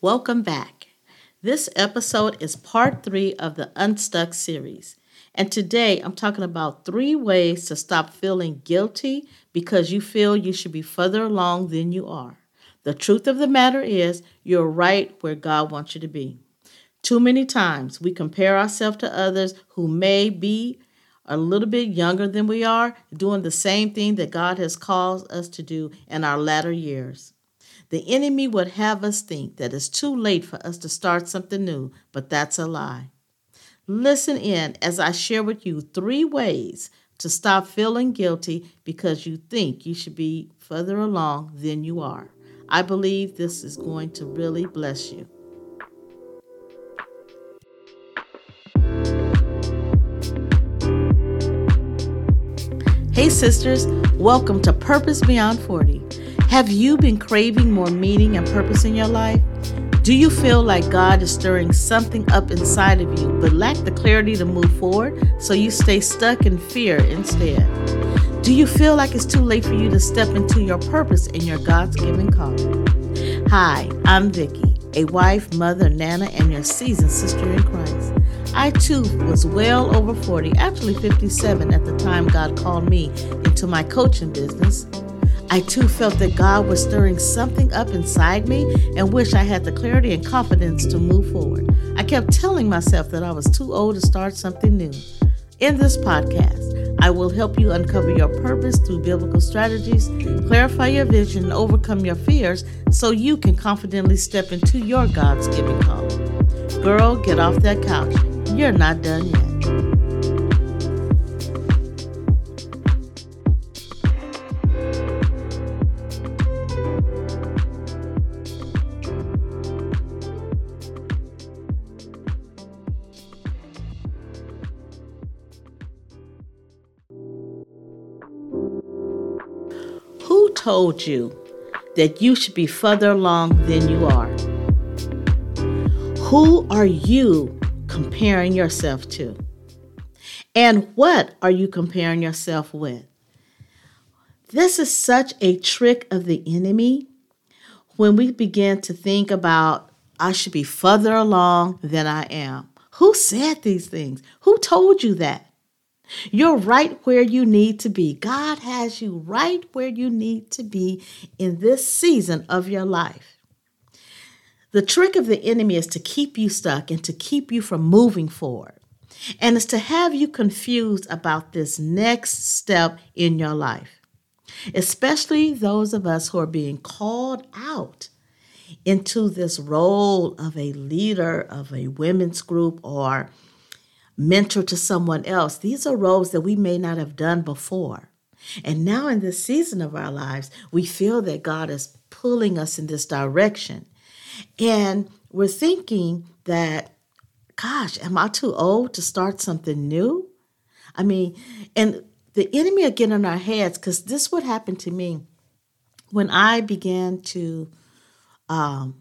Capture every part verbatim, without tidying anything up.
Welcome back. This episode is part three of the Unstuck series. And today I'm talking about three ways to stop feeling guilty because you feel you should be further along than you are. The truth of the matter is, you're right where God wants you to be. Too many times we compare ourselves to others who may be a little bit younger than we are, doing the same thing that God has called us to do in our latter years. The enemy would have us think that it's too late for us to start something new, but that's a lie. Listen in as I share with you three ways to stop feeling guilty because you think you should be further along than you are. I believe this is going to really bless you. Hey sisters, welcome to Purpose Beyond forty. Have you been craving more meaning and purpose in your life? Do you feel like God is stirring something up inside of you but lack the clarity to move forward, so you stay stuck in fear instead? Do you feel like it's too late for you to step into your purpose in your God's-given calling? Hi, I'm Vicki, a wife, mother, nana, and your seasoned sister in Christ. I too was well over forty, actually fifty-seven at the time God called me into my coaching business. I too felt that God was stirring something up inside me and wish I had the clarity and confidence to move forward. I kept telling myself that I was too old to start something new. In this podcast, I will help you uncover your purpose through biblical strategies, clarify your vision, and overcome your fears so you can confidently step into your God's-given calling. Girl, get off that couch. You're not done yet. Who told you that you should be further along than you are? Who are you comparing yourself to? And what are you comparing yourself with? This is such a trick of the enemy when we begin to think about, I should be further along than I am. Who said these things? Who told you that? You're right where you need to be. God has you right where you need to be in this season of your life. The trick of the enemy is to keep you stuck and to keep you from moving forward. And it's to have you confused about this next step in your life, especially those of us who are being called out into this role of a leader of a women's group or mentor to someone else. These are roles that we may not have done before. And now in this season of our lives, we feel that God is pulling us in this direction. And we're thinking that, gosh, am I too old to start something new? I mean, and the enemy will get in our heads, because this would happen to me when I began to um,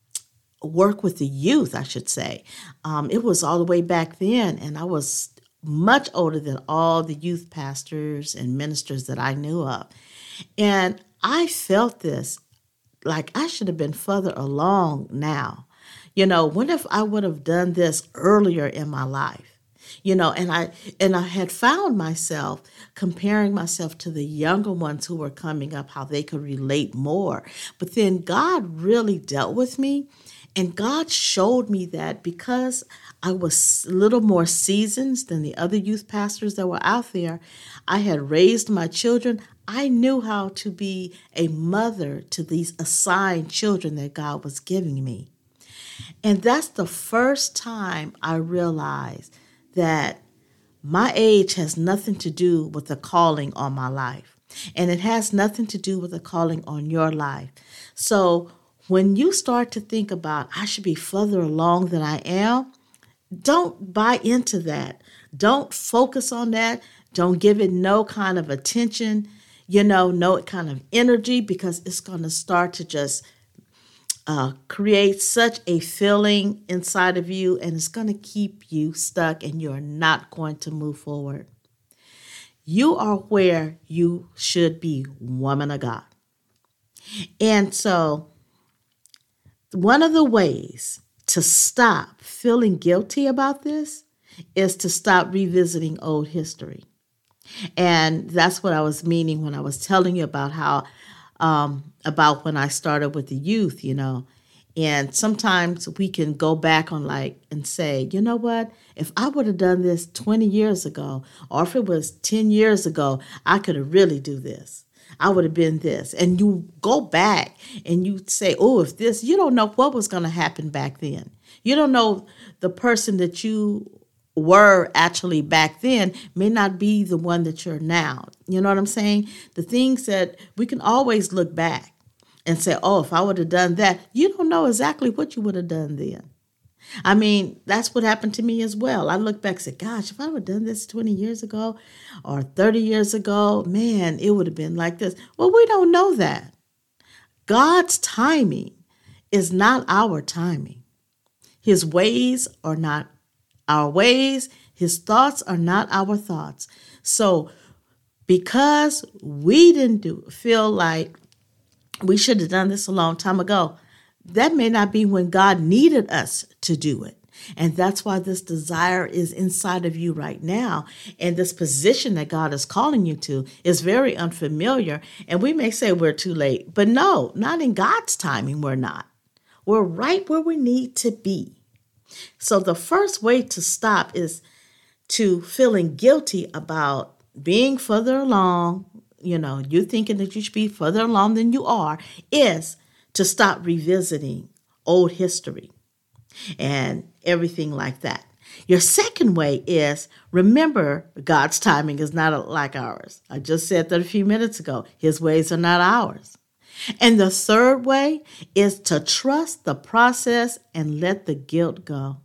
work with the youth, I should say. Um, it was all the way back then, and I was much older than all the youth pastors and ministers that I knew of. And I felt this, like I should have been further along now. You know, what if I would have done this earlier in my life? You know, and I and I had found myself comparing myself to the younger ones who were coming up, how they could relate more. But then God really dealt with me, and God showed me that because I was a little more seasoned than the other youth pastors that were out there, I had raised my children. I knew how to be a mother to these assigned children that God was giving me. And that's the first time I realized that my age has nothing to do with the calling on my life. And it has nothing to do with the calling on your life. So when you start to think about, I should be further along than I am, don't buy into that. Don't focus on that. Don't give it no kind of attention, you know, no kind of energy, because it's going to start to just uh, create such a feeling inside of you, and it's going to keep you stuck, and you're not going to move forward. You are where you should be, woman of God. And so One of the ways to stop feeling guilty about this is to stop revisiting old history. And that's what I was meaning when I was telling you about how, um, about when I started with the youth, you know. And sometimes we can go back on like and say, you know what, if I would have done this twenty years ago, or if it was ten years ago, I could have really do this. I would have been this. And you go back and you say, oh, if this, you don't know what was going to happen back then. You don't know the person that you were actually back then may not be the one that you're now. You know what I'm saying? The things that we can always look back and say, oh, if I would have done that, you don't know exactly what you would have done then. I mean, that's what happened to me as well. I look back and say, gosh, if I would have done this twenty years ago or thirty years ago, man, it would have been like this. Well, we don't know that. God's timing is not our timing. His ways are not our ways. His thoughts are not our thoughts. So because we didn't do feel like we should have done this a long time ago, that may not be when God needed us to do it. And that's why this desire is inside of you right now. And this position that God is calling you to is very unfamiliar. And we may say we're too late, but no, not in God's timing, we're not. We're right where we need to be. So the first way to stop is to feeling guilty about being further along, you know, you thinking that you should be further along than you are, is to stop revisiting old history and everything like that. Your second way is remember God's timing is not like ours. I just said that a few minutes ago. His ways are not ours. And the third way is to trust the process and let the guilt go.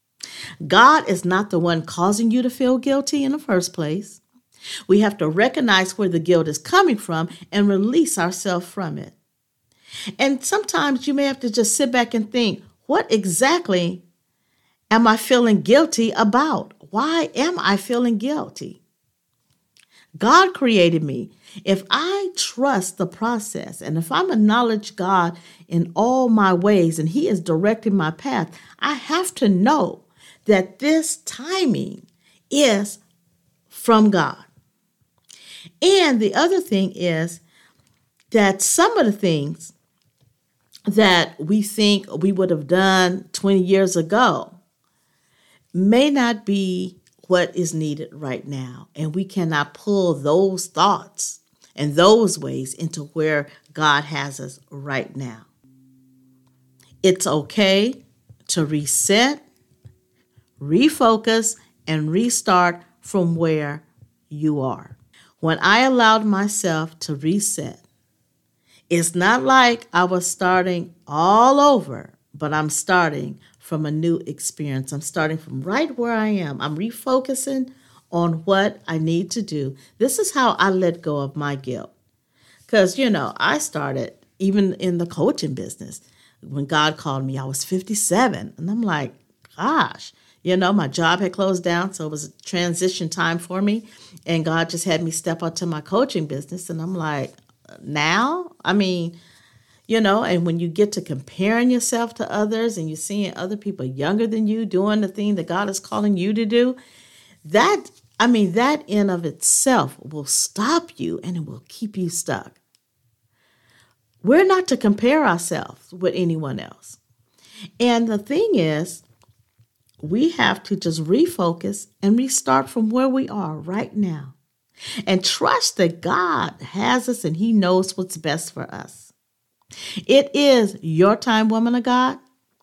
God is not the one causing you to feel guilty in the first place. We have to recognize where the guilt is coming from and release ourselves from it. And sometimes you may have to just sit back and think, what exactly am I feeling guilty about? Why am I feeling guilty? God created me. If I trust the process and if I'm acknowledge God in all my ways and He is directing my path, I have to know that this timing is from God. And the other thing is that some of the things that we think we would have done twenty years ago may not be what is needed right now. And we cannot pull those thoughts and those ways into where God has us right now. It's okay to reset, refocus, and restart from where you are. When I allowed myself to reset, it's not like I was starting all over, but I'm starting from a new experience. I'm starting from right where I am. I'm refocusing on what I need to do. This is how I let go of my guilt. Because, you know, I started even in the coaching business. When God called me, I was fifty-seven. And I'm like, gosh, you know, my job had closed down. So it was a transition time for me. And God just had me step out to my coaching business. And I'm like, now? I mean, you know, and when you get to comparing yourself to others and you're seeing other people younger than you doing the thing that God is calling you to do, that, I mean, that in of itself will stop you and it will keep you stuck. We're not to compare ourselves with anyone else. And the thing is, we have to just refocus and restart from where we are right now and trust that God has us and He knows what's best for us. It is your time, woman of God,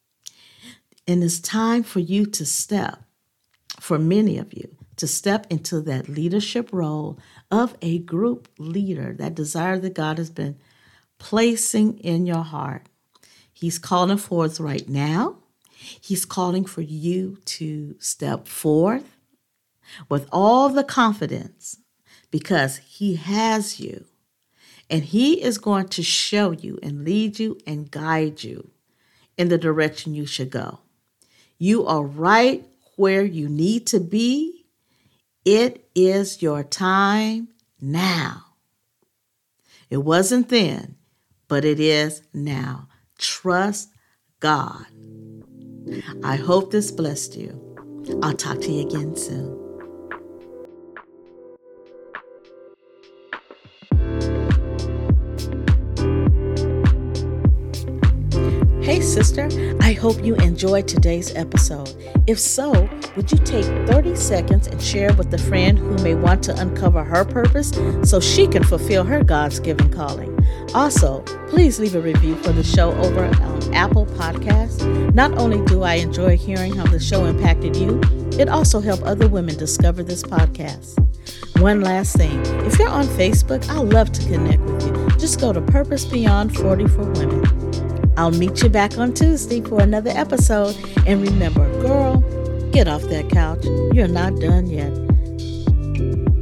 and it's time for you to step, for many of you, to step into that leadership role of a group leader, that desire that God has been placing in your heart. He's calling forth right now. He's calling for you to step forth with all the confidence because He has you. And He is going to show you and lead you and guide you in the direction you should go. You are right where you need to be. It is your time now. It wasn't then, but it is now. Trust God. I hope this blessed you. I'll talk to you again soon. Hey sister, I hope you enjoyed today's episode. If so, would you take thirty seconds and share with a friend who may want to uncover her purpose so she can fulfill her God's-given calling? Also, please leave a review for the show over on Apple Podcasts. Not only do I enjoy hearing how the show impacted you, it also helps other women discover this podcast. One last thing, if you're on Facebook, I'd love to connect with you. Just go to Purpose Beyond forty for Women. I'll meet you back on Tuesday for another episode. And remember, girl, get off that couch. You're not done yet.